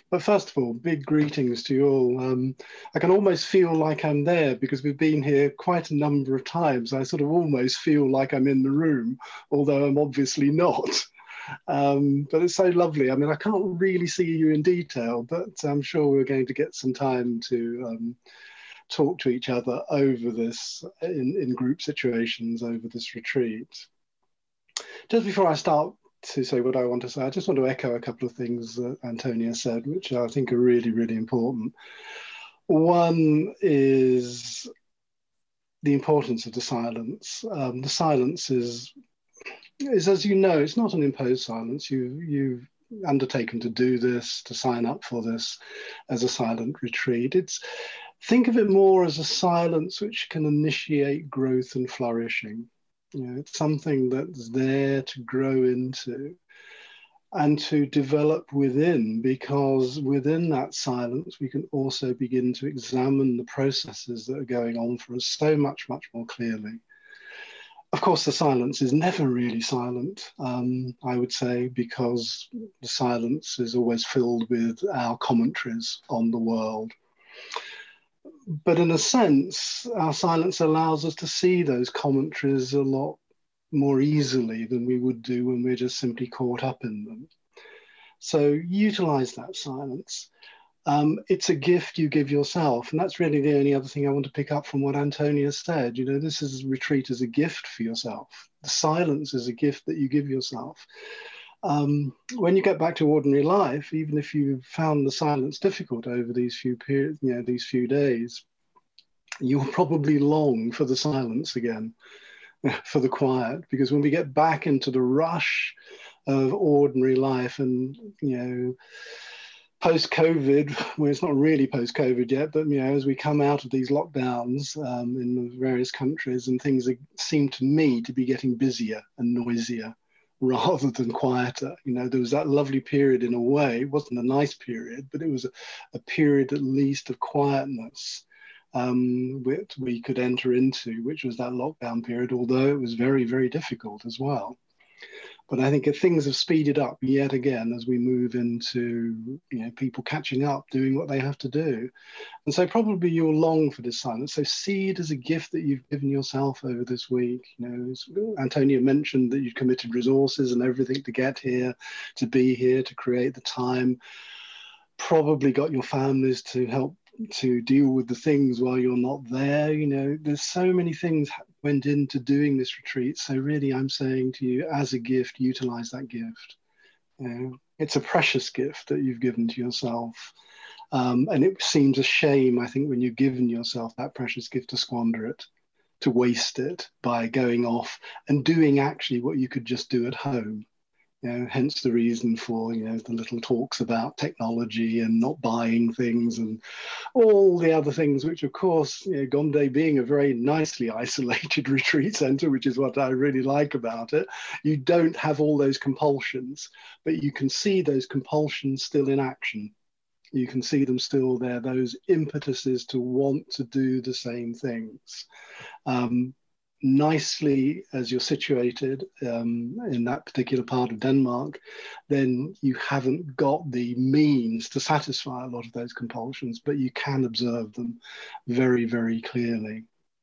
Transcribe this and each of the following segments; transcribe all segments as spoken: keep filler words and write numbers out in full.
But first of all, big greetings to you all. Um, I can almost feel like I'm there because we've been here quite a number of times. I sort of almost feel like I'm in the room, although I'm obviously not. Um, but it's so lovely. I mean, I can't really see you in detail, but I'm sure we're going to get some time to um, talk to each other over this in, in group situations over this retreat. Just before I start to say what I want to say, I just want to echo a couple of things that Antonia said, which I think are really, really important. One is the importance of the silence. Um, the silence is, is, as you know, it's not an imposed silence. You, you've undertaken to do this, to sign up for this as a silent retreat. It's, think of it more as a silence which can initiate growth and flourishing. You know, it's something that's there to grow into and to develop within, because within that silence, we can also begin to examine the processes that are going on for us so much, much more clearly. Of course, the silence is never really silent, um, I would say, because the silence is always filled with our commentaries on the world. But in a sense, our silence allows us to see those commentaries a lot more easily than we would do when we're just simply caught up in them. So utilize that silence. Um, it's a gift you give yourself. And that's really the only other thing I want to pick up from what Antonia said. You know, this is a retreat as a gift for yourself. The silence is a gift that you give yourself. Um, when you get back to ordinary life, even if you found the silence difficult over these few periods, you know, these few days, you'll probably long for the silence again, for the quiet, because when we get back into the rush of ordinary life and, you know, post-COVID, well, it's not really post-COVID yet, but, you know, as we come out of these lockdowns um, in the various countries, and things are, seem to me to be getting busier and noisier rather than quieter. You know, there was that lovely period in a way. It wasn't a nice period, but it was a, a period at least of quietness um, which we could enter into, which was that lockdown period, although it was very, very difficult as well. But I think if things have speeded up yet again as we move into, you know, people catching up, doing what they have to do. And so probably you'll long for this silence. So see it as a gift that you've given yourself over this week. You know, Antonia mentioned that you've committed resources and everything to get here, to be here, to create the time. Probably got your families to help to deal with the things while you're not there. You know, there's so many things went into doing this retreat. So really, I'm saying to you, as a gift, utilize that gift. You know, it's a precious gift that you've given to yourself. Um, and it seems a shame, I think, when you've given yourself that precious gift, to squander it, to waste it by going off and doing actually what you could just do at home. You know, hence the reason for, you know, the little talks about technology and not buying things and all the other things, which of course, you know, Gombe being a very nicely isolated retreat center, which is what I really like about it, you don't have all those compulsions, but you can see those compulsions still in action. You can see them still there, those impetuses to want to do the same things. Um, nicely as you're situated um, in that particular part of Denmark, then you haven't got the means to satisfy a lot of those compulsions, but you can observe them very, very clearly.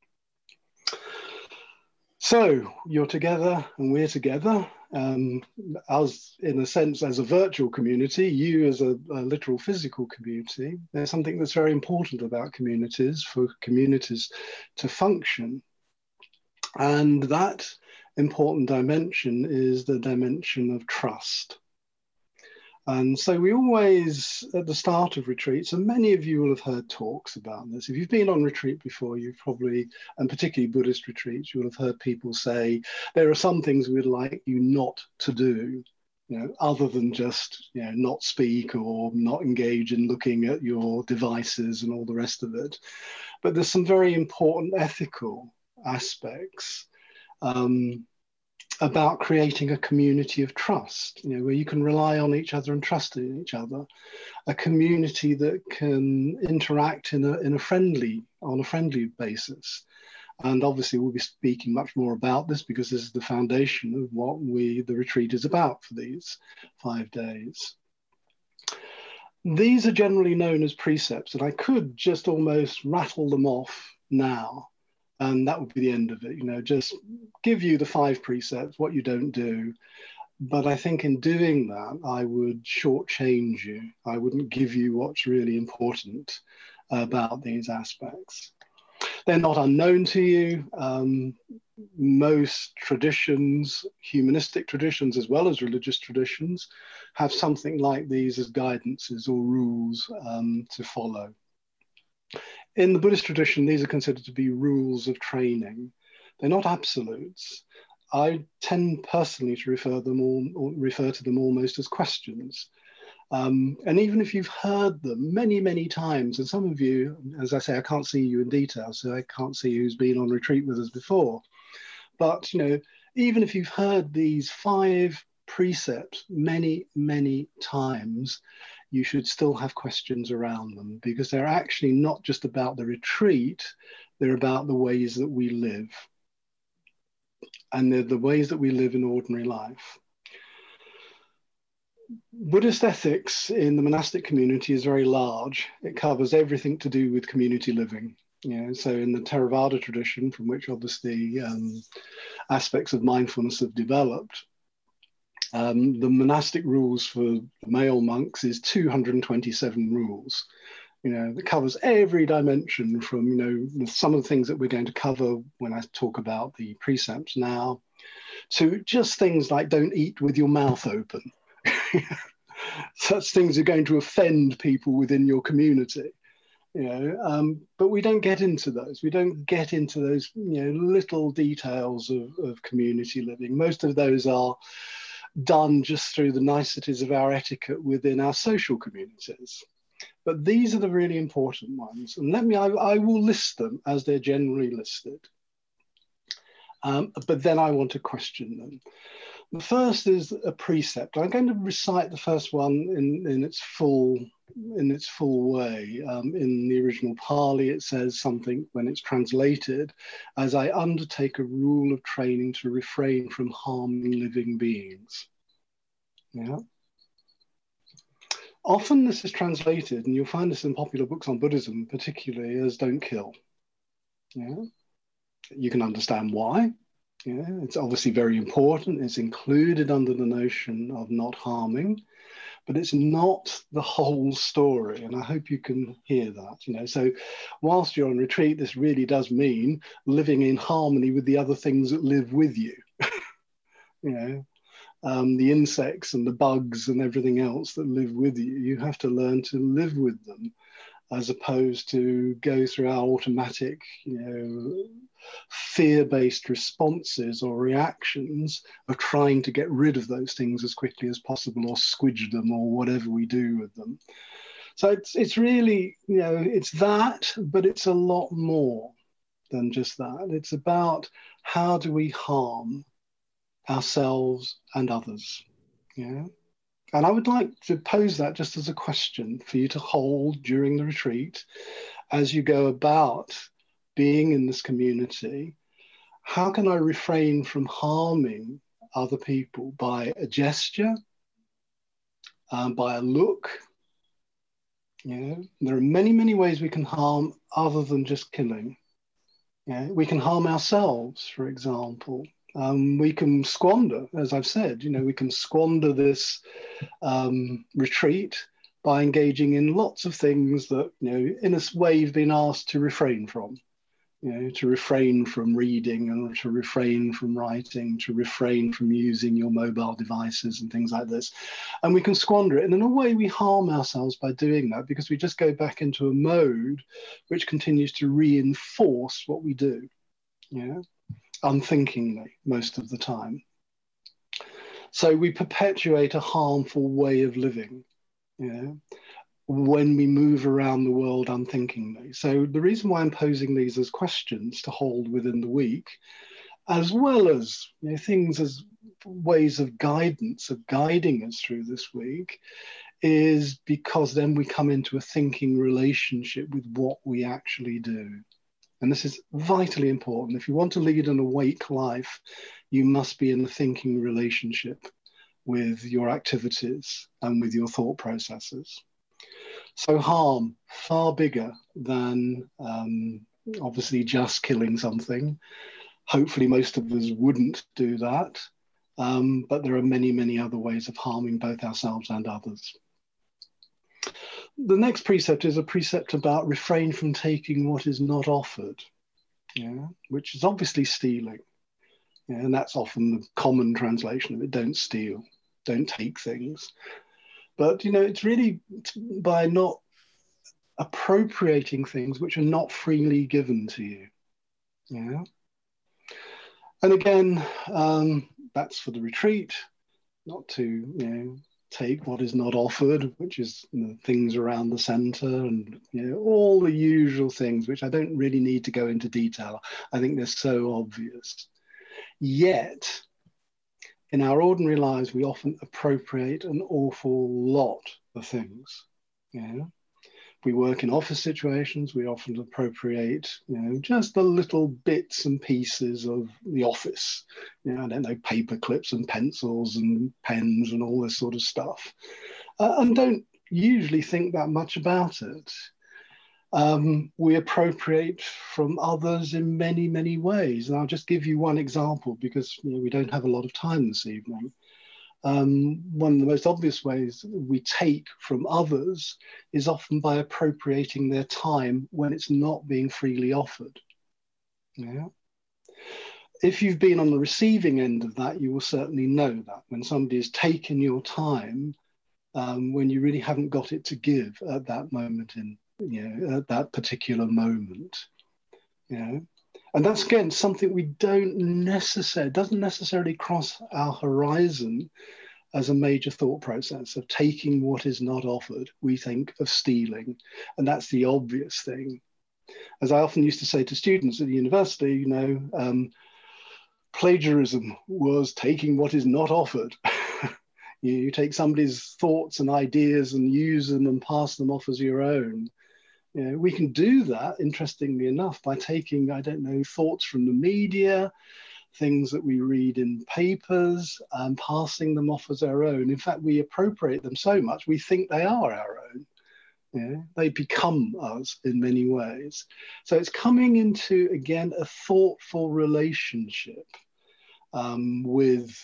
So you're together and we're together. Um, us, in a sense, as a virtual community, you as a, a literal physical community. There's something that's very important about communities, for communities to function. And that important dimension is the dimension of trust. And so we always, at the start of retreats, and many of you will have heard talks about this. If you've been on retreat before, you've probably, and particularly Buddhist retreats, you will have heard people say, there are some things we'd like you not to do, you know, other than just, you know, not speak or not engage in looking at your devices and all the rest of it. But there's some very important ethical aspects um, about creating a community of trust, you know, where you can rely on each other and trust in each other, a community that can interact in a, in a friendly, on a friendly basis. And obviously we'll be speaking much more about this because this is the foundation of what we, the retreat is about for these five days. These are generally known as precepts, and I could just almost rattle them off now, and that would be the end of it. You know, just give you the five precepts, what you don't do. But I think in doing that, I would shortchange you. I wouldn't give you what's really important about these aspects. They're not unknown to you. Um, most traditions, humanistic traditions as well as religious traditions, have something like these as guidances or rules um, to follow. In the Buddhist tradition, these are considered to be rules of training. They're not absolutes. I tend personally to refer them all, or refer to them almost as questions. Um, and even if you've heard them many, many times, and some of you, as I say, I can't see you in detail, so I can't see who's been on retreat with us before. But, you know, even if you've heard these five precepts many, many times, you should still have questions around them, because they're actually not just about the retreat, they're about the ways that we live. And they're the ways that we live in ordinary life. Buddhist ethics in the monastic community is very large. It covers everything to do with community living. You know, so in the Theravada tradition, from which obviously um, aspects of mindfulness have developed, um, the monastic rules for male monks is two hundred twenty-seven rules. You know, that covers every dimension from, you know, some of the things that we're going to cover when I talk about the precepts now, to just things like don't eat with your mouth open. Such things are going to offend people within your community. You know, um, but we don't get into those. We don't get into those, you know, little details of, of community living. Most of those are done just through the niceties of our etiquette within our social communities. But these are the really important ones. And let me, I, I will list them as they're generally listed. Um, but then I want to question them. The first is a precept. I'm going to recite the first one in, in its full in its full way. Um, in the original Pali, it says something when it's translated as I undertake a rule of training to refrain from harming living beings. Yeah. Often this is translated, and you'll find this in popular books on Buddhism, particularly as don't kill. Yeah. You can understand why. Yeah, it's obviously very important. It's included under the notion of not harming, but it's not the whole story. And I hope you can hear that. You know, so whilst you're on retreat, this really does mean living in harmony with the other things that live with you. You know, um, the insects and the bugs and everything else that live with you. You have to learn to live with them, as opposed to go through our automatic, you know, fear-based responses or reactions of trying to get rid of those things as quickly as possible, or squidge them, or whatever we do with them. So it's it's really, you know, it's that, but it's a lot more than just that. It's about how do we harm ourselves and others, yeah? And I would like to pose that just as a question for you to hold during the retreat as you go about being in this community. How can I refrain from harming other people by a gesture, um, by a look? You know, there are many, many ways we can harm other than just killing. Yeah, we can harm ourselves, for example. Um, we can squander, as I've said, you know, we can squander this um, retreat by engaging in lots of things that, you know, in a way you've been asked to refrain from. You know, to refrain from reading, and to refrain from writing, to refrain from using your mobile devices and things like this. And we can squander it. And in a way, we harm ourselves by doing that, because we just go back into a mode which continues to reinforce what we do, you know, unthinkingly most of the time. So we perpetuate a harmful way of living, you know, when we move around the world unthinkingly. So the reason why I'm posing these as questions to hold within the week, as well as, you know, things as ways of guidance, of guiding us through this week, is because then we come into a thinking relationship with what we actually do. And this is vitally important. If you want to lead an awake life, you must be in a thinking relationship with your activities and with your thought processes. So harm, far bigger than um, obviously just killing something. Hopefully most of us wouldn't do that. Um, but there are many, many other ways of harming both ourselves and others. The next precept is a precept about refrain from taking what is not offered, yeah, which is obviously stealing. Yeah, and that's often the common translation of it: don't steal, don't take things. But, you know, it's really by not appropriating things which are not freely given to you. Yeah. And again, um, that's for the retreat, not to, you know, take what is not offered, which is, you know, things around the center and, you know, all the usual things, which I don't really need to go into detail. I think they're so obvious. Yet, in our ordinary lives, we often appropriate an awful lot of things. Yeah. We work in office situations, we often appropriate, you know, just the little bits and pieces of the office. You know, I don't know, paper clips and pencils and pens and all this sort of stuff, uh, and don't usually think that much about it. Um, we appropriate from others in many, many ways. And I'll just give you one example because, you know, we don't have a lot of time this evening. Um, one of the most obvious ways we take from others is often by appropriating their time when it's not being freely offered. Yeah. If you've been on the receiving end of that, you will certainly know that when somebody has taken your time, um, when you really haven't got it to give at that moment in, you know, at that particular moment. You know? And that's, again, something we don't necessarily, doesn't necessarily cross our horizon as a major thought process of taking what is not offered. We think of stealing, and that's the obvious thing. As I often used to say to students at the university, you know, um, plagiarism was taking what is not offered. you, you take somebody's thoughts and ideas and use them and pass them off as your own. You know, we can do that, interestingly enough, by taking, I don't know, thoughts from the media, things that we read in papers, and passing them off as our own. In fact, we appropriate them so much, we think they are our own. Yeah? They become us in many ways. So it's coming into, again, a thoughtful relationship um, with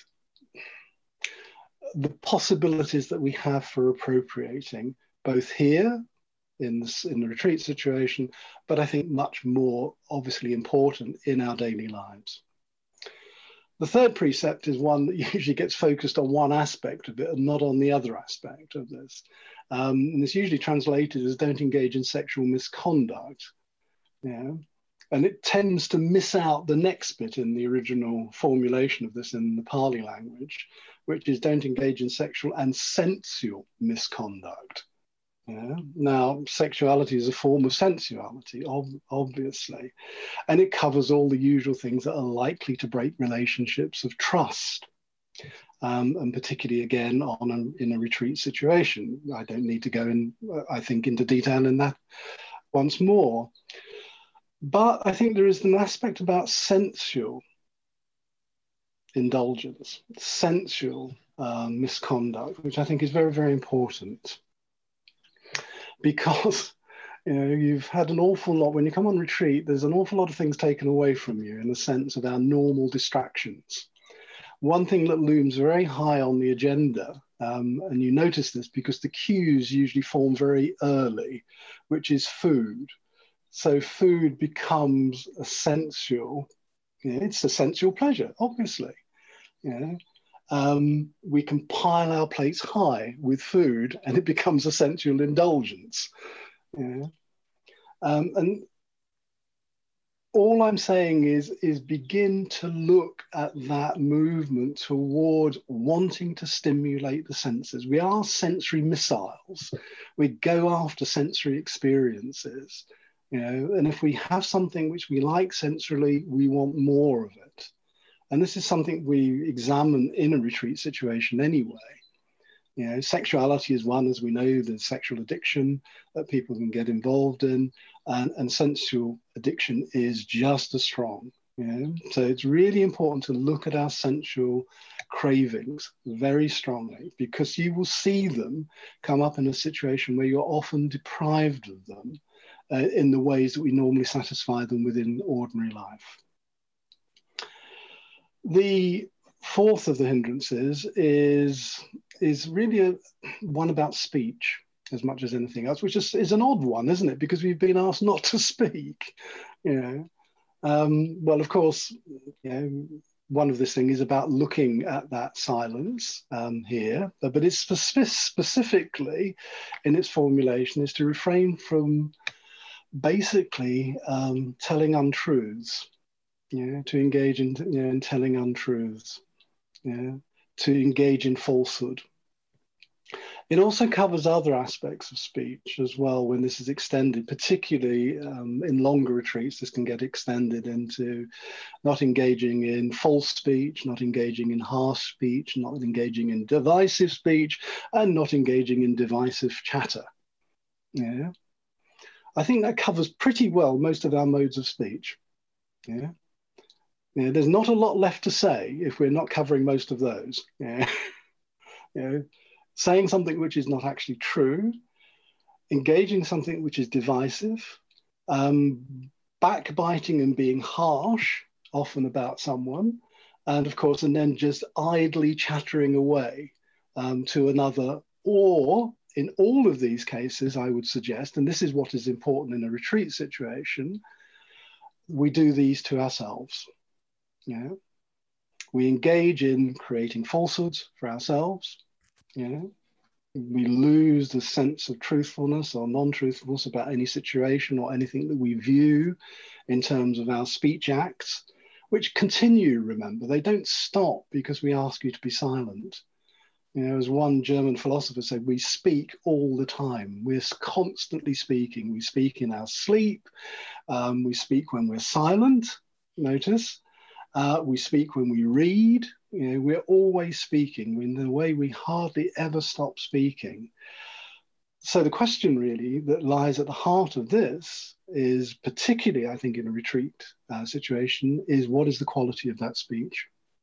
the possibilities that we have for appropriating, both here, in the, in the retreat situation, but I think much more obviously important in our daily lives. The third precept is one that usually gets focused on one aspect of it and not on the other aspect of this. Um, and it's usually translated as don't engage in sexual misconduct. Yeah. And it tends to miss out the next bit in the original formulation of this in the Pali language, which is don't engage in sexual and sensual misconduct. Yeah. Now, sexuality is a form of sensuality, ob obviously, and it covers all the usual things that are likely to break relationships of trust, um, and particularly, again, on a, in a retreat situation. I don't need to go in, I think, into detail in that once more. But I think there is an aspect about sensual indulgence, sensual um, misconduct, which I think is very, very important. Because, you know, you've had an awful lot, when you come on retreat, there's an awful lot of things taken away from you in the sense of our normal distractions. One thing that looms very high on the agenda, um, and you notice this because the cues usually form very early, which is food. So food becomes a sensual, you know, it's a sensual pleasure, obviously. You know? Um, we can pile our plates high with food and it becomes a sensual indulgence. Yeah. Um, and all I'm saying is, is begin to look at that movement toward wanting to stimulate the senses. We are sensory missiles. We go after sensory experiences, you know, and if we have something which we like sensorily, we want more of it. And this is something we examine in a retreat situation anyway. You know, sexuality is one, as we know, there's sexual addiction that people can get involved in, and, and sensual addiction is just as strong. Yeah? So it's really important to look at our sensual cravings very strongly, because you will see them come up in a situation where you're often deprived of them uh, in the ways that we normally satisfy them within ordinary life. The fourth of the hindrances is, is really a, one about speech as much as anything else, which is, is an odd one, isn't it? Because we've been asked not to speak, you know. Um, well, of course, you know, one of this thing is about looking at that silence um, here, but, but it's spe specifically in its formulation is to refrain from basically um, telling untruths, you know, to engage in, you know, in telling untruths, you know, to engage in falsehood. It also covers other aspects of speech as well when this is extended, particularly um, in longer retreats. This can get extended into not engaging in false speech, not engaging in harsh speech, not engaging in divisive speech, and not engaging in divisive chatter. Yeah, I think that covers pretty well most of our modes of speech. Yeah, yeah, there's not a lot left to say if we're not covering most of those. Yeah, you know, saying something which is not actually true, engaging something which is divisive, um, backbiting and being harsh, often about someone, and of course, and then just idly chattering away um, to another. Or in all of these cases, I would suggest, and this is what is important in a retreat situation, we do these to ourselves. Yeah, we engage in creating falsehoods for ourselves. Yeah, we lose the sense of truthfulness or non-truthfulness about any situation or anything that we view in terms of our speech acts, which continue, remember, they don't stop because we ask you to be silent. You know, as one German philosopher said, we speak all the time. We're constantly speaking. We speak in our sleep. Um, we speak when we're silent, notice. Uh, we speak when we read. You know, we're always speaking in the way we hardly ever stop speaking. So the question really that lies at the heart of this is, particularly I think in a retreat uh, situation, is what is the quality of that speech?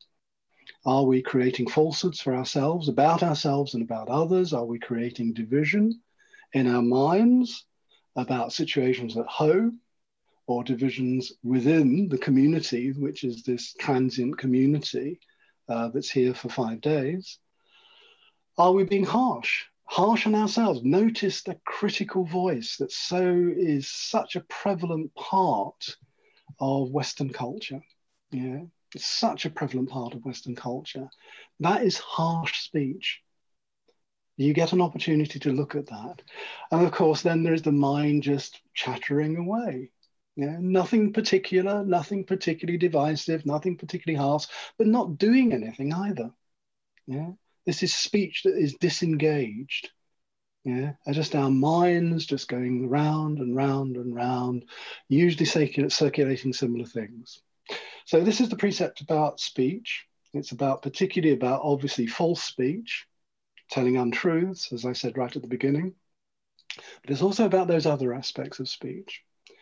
Are we creating falsehoods for ourselves, about ourselves and about others? Are we creating division in our minds about situations at home, or divisions within the community, which is this transient community uh, that's here for five days? Are we being harsh? Harsh on ourselves? Notice the critical voice that so is such a prevalent part of Western culture. Yeah, it's such a prevalent part of Western culture. That is harsh speech. You get an opportunity to look at that. And of course, then there is the mind just chattering away. Yeah, nothing particular, nothing particularly divisive, nothing particularly harsh, but not doing anything either. Yeah, this is speech that is disengaged. Yeah, and just our minds just going round and round and round, usually circulating similar things. So this is the precept about speech. It's about particularly about obviously false speech, telling untruths, as I said right at the beginning. But it's also about those other aspects of speech.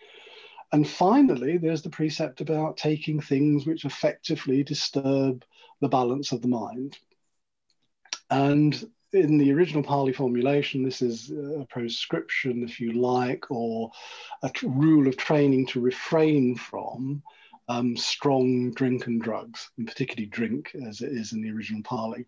And finally, there's the precept about taking things which effectively disturb the balance of the mind. And in the original Pali formulation, this is a proscription, if you like, or a rule of training to refrain from um, strong drink and drugs, and particularly drink, as it is in the original Pali.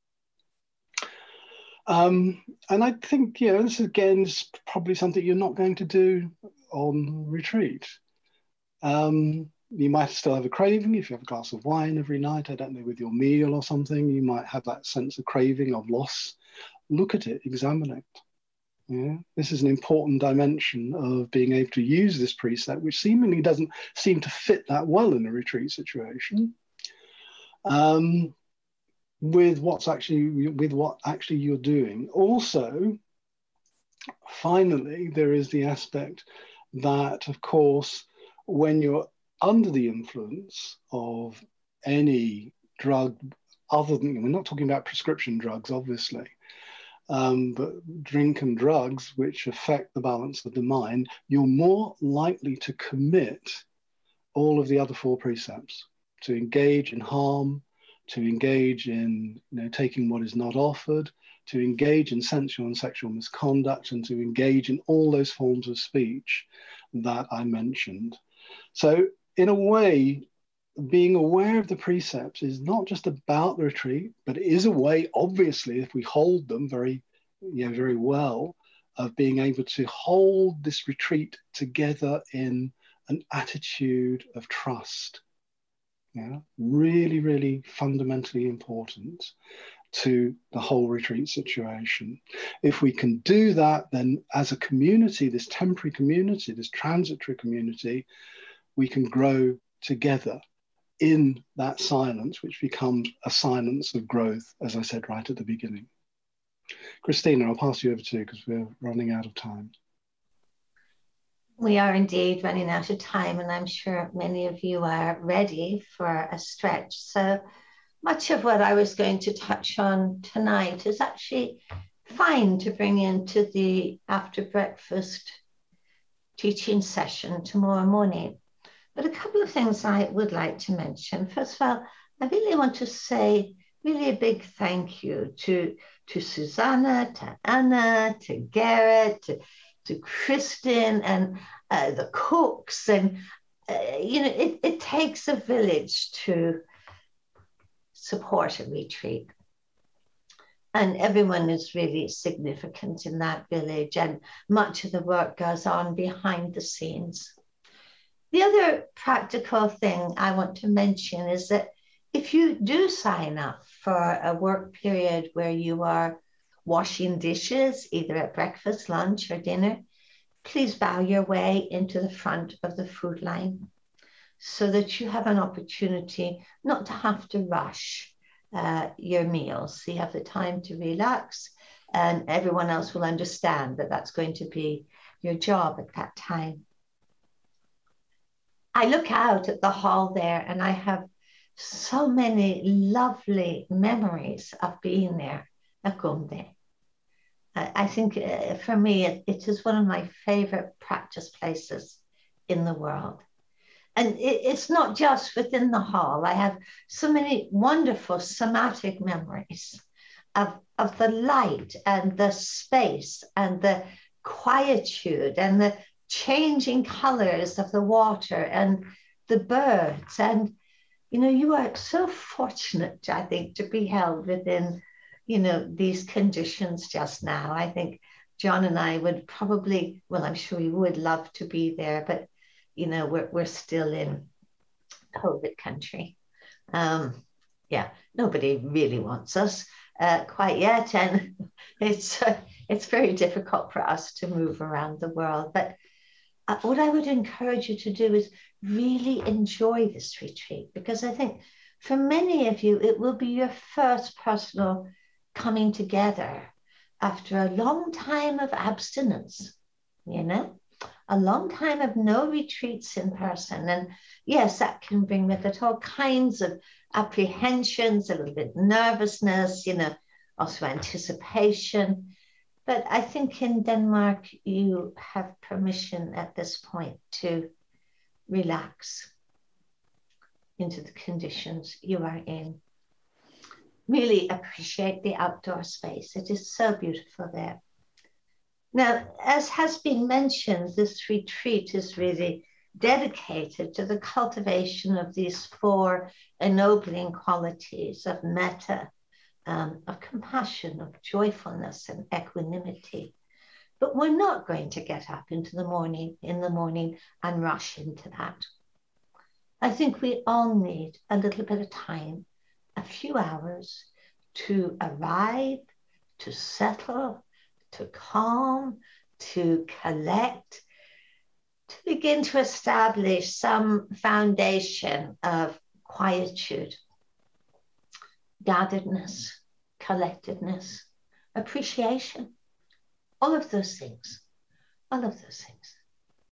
Um, and I think, you know, this again is probably something you're not going to do on retreat. Um, you might still have a craving if you have a glass of wine every night, I don't know, with your meal or something. You might have that sense of craving, of loss. Look at it, examine it. Yeah? This is an important dimension of being able to use this precept, which seemingly doesn't seem to fit that well in a retreat situation, um, with what's actually with what actually you're doing. Also, finally, there is the aspect that, of course, when you're under the influence of any drug, other than, we're not talking about prescription drugs, obviously, um, but drink and drugs which affect the balance of the mind, you're more likely to commit all of the other four precepts, to engage in harm, to engage in, you know, taking what is not offered, to engage in sensual and sexual misconduct, and to engage in all those forms of speech that I mentioned. So in a way, being aware of the precepts is not just about the retreat, but it is a way, obviously, if we hold them very, you know, very well, of being able to hold this retreat together in an attitude of trust. Yeah, really, really fundamentally important to the whole retreat situation. If we can do that, then as a community, this temporary community, this transitory community, we can grow together in that silence, which becomes a silence of growth, as I said right at the beginning. Christina, I'll pass you over to you because we're running out of time. We are indeed running out of time, and I'm sure many of you are ready for a stretch. So much of what I was going to touch on tonight is actually fine to bring into the after breakfast teaching session tomorrow morning. But a couple of things I would like to mention. First of all, I really want to say really a big thank you to, to Susanna, to Anna, to Garrett, to, to Kristen, and uh, the cooks. And, uh, you know, it, it takes a village to support a retreat. And everyone is really significant in that village, and much of the work goes on behind the scenes. The other practical thing I want to mention is that if you do sign up for a work period where you are washing dishes, either at breakfast, lunch, or dinner, please bow your way into the front of the food line so that you have an opportunity not to have to rush uh, your meals. So you have the time to relax, and everyone else will understand that that's going to be your job at that time. I look out at the hall there and I have so many lovely memories of being there at Gombe. I, I think uh, for me, it, it is one of my favorite practice places in the world. And it, it's not just within the hall. I have so many wonderful somatic memories of, of the light and the space and the quietude and the changing colors of the water and the birds. And, you know, you are so fortunate, I think, to be held within, you know, these conditions just now. I think John and I would probably, well, I'm sure we would love to be there, but, you know, we're, we're still in COVID country. Um, yeah, nobody really wants us uh, quite yet. And it's, uh, it's very difficult for us to move around the world. But Uh, what I would encourage you to do is really enjoy this retreat, because I think for many of you, it will be your first personal coming together after a long time of abstinence, you know, a long time of no retreats in person. And yes, that can bring with it all kinds of apprehensions, a little bit nervousness, you know, also anticipation. But I think in Denmark, you have permission at this point to relax into the conditions you are in. Really appreciate the outdoor space. It is so beautiful there. Now, as has been mentioned, this retreat is really dedicated to the cultivation of these four ennobling qualities of metta, Um, of compassion, of joyfulness and equanimity. But we're not going to get up into the morning, in the morning and rush into that. I think we all need a little bit of time, a few hours to arrive, to settle, to calm, to collect, to begin to establish some foundation of quietude, gatheredness, collectedness, appreciation, all of those things, all of those things.